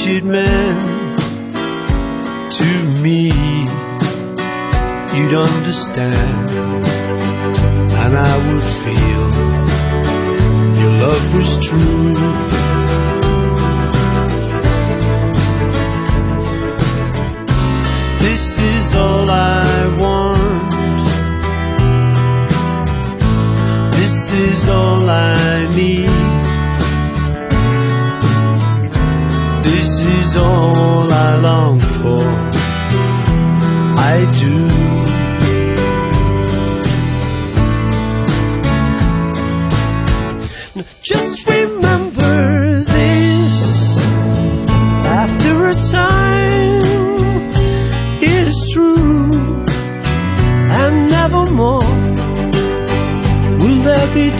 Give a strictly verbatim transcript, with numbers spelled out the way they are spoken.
it meant to me, you'd understand, and I would feel your love was true. This is all I want, this is all I need, this is all I long for, I do. Just remember